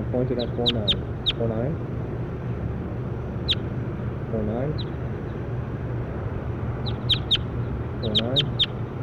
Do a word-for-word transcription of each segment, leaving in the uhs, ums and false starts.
Pointed at four nine. Four nine. Four nine. Four nine.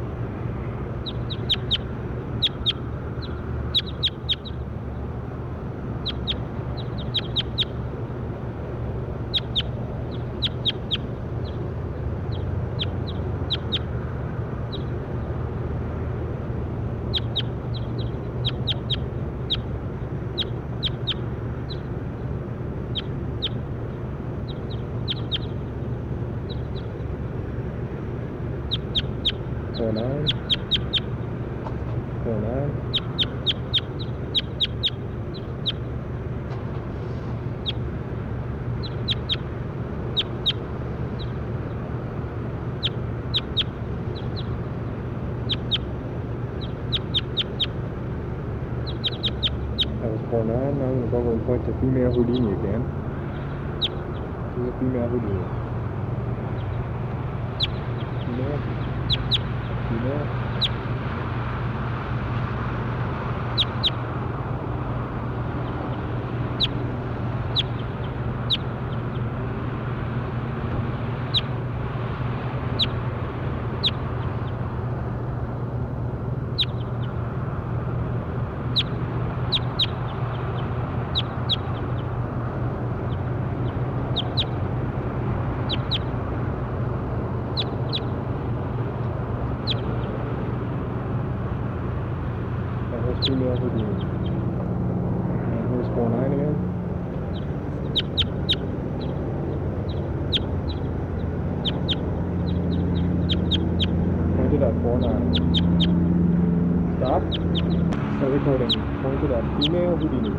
Four nine. Four nine. That was four nine. Now I'm gonna go over and point to female Houdini again. This is a female Houdini. Female. Female. Here's female Houdini. And here's four nine again. Pointed at four nine. Stop. Start recording. Pointed at female Houdini.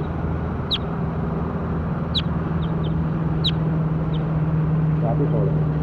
Stop recording.